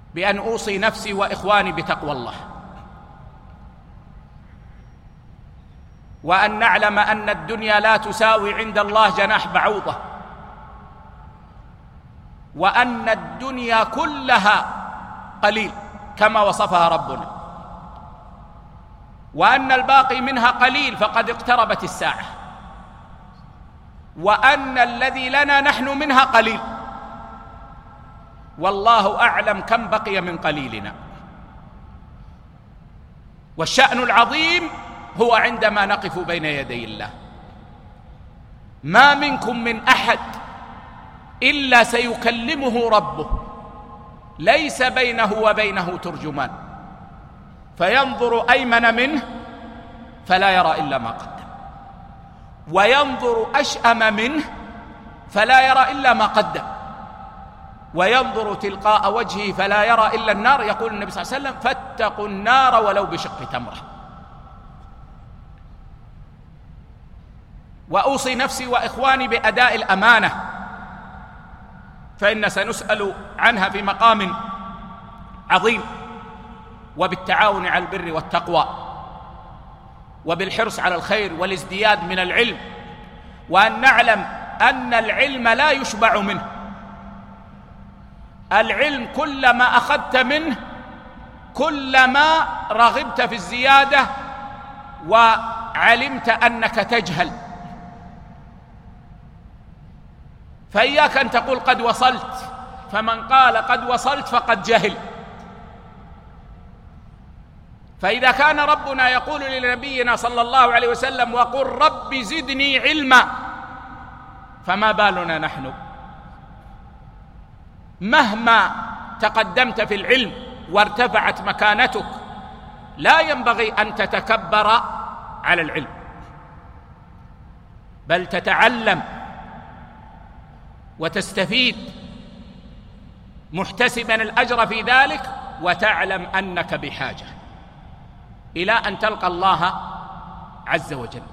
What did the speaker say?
بأن أوصي نفسي وإخواني بتقوى الله، وأن نعلم أن الدنيا لا تساوي عند الله جناح بعوضة، وأن الدنيا كلها قليل كما وصفها ربنا، وأن الباقي منها قليل فقد اقتربت الساعة، وأن الذي لنا نحن منها قليل، والله أعلم كم بقي من قليلنا. والشأن العظيم هو عندما نقف بين يدي الله، ما منكم من أحد إلا سيكلمه ربه، ليس بينه وبينه ترجمان، فينظر أيمن منه فلا يرى إلا ما قدم، وينظر أشأم منه فلا يرى إلا ما قدم، وينظر تلقاء وجهه فلا يرى إلا النار. يقول النبي صلى الله عليه وسلم: فاتقوا النار ولو بشق تمرة. وأوصي نفسي وإخواني بأداء الأمانة، فإن سنسأل عنها في مقام عظيم، وبالتعاون على البر والتقوى، وبالحرص على الخير والازدياد من العلم، وأن نعلم أن العلم لا يشبع منه. العلم كلما أخذت منه كلما رغبت في الزيادة وعلمت أنك تجهل، فإياك أن تقول قد وصلت، فمن قال قد وصلت فقد جهل. فإذا كان ربنا يقول لنبينا صلى الله عليه وسلم: وقل رب زدني علما، فما بالنا نحن؟ مهما تقدمت في العلم وارتفعت مكانتك لا ينبغي أن تتكبر على العلم، بل تتعلم وتستفيد محتسبا الأجر في ذلك، وتعلم أنك بحاجة إلى أن تلقى الله عز وجل.